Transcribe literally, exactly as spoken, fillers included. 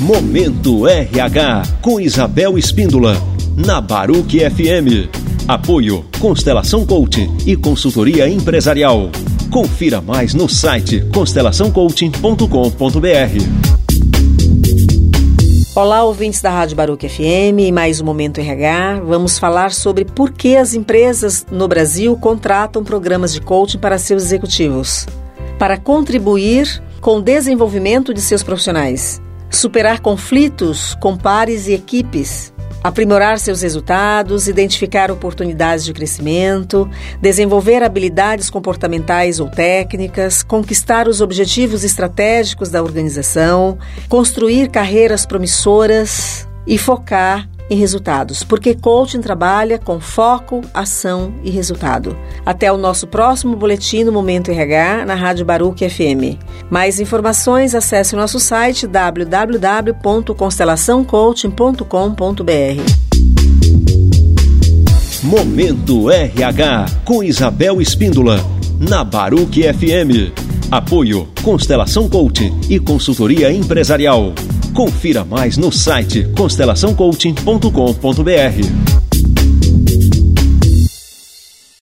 Momento R H, com Isabel Espíndola, na Baruch F M. Apoio Constelação Coaching e consultoria empresarial. Confira mais no site constelação coaching ponto com ponto b r. Olá, ouvintes da Rádio Baruch F M, mais um Momento R H. Vamos falar sobre por que as empresas no Brasil contratam programas de coaching para seus executivos. Para contribuir com o desenvolvimento de seus profissionais, superar conflitos com pares e equipes, aprimorar seus resultados, identificar oportunidades de crescimento, desenvolver habilidades comportamentais ou técnicas, conquistar os objetivos estratégicos da organização, construir carreiras promissoras e focar em resultados, porque coaching trabalha com foco, ação e resultado. Até o nosso próximo boletim no Momento R H na Rádio Baruch F M. Mais informações, acesse o nosso site w w w ponto constelação coaching ponto com ponto b r. Momento R H, com Isabel Espíndola, na Baruch F M. Apoio Constelação Coaching e consultoria empresarial. Confira mais no site constelação coaching ponto com ponto b r.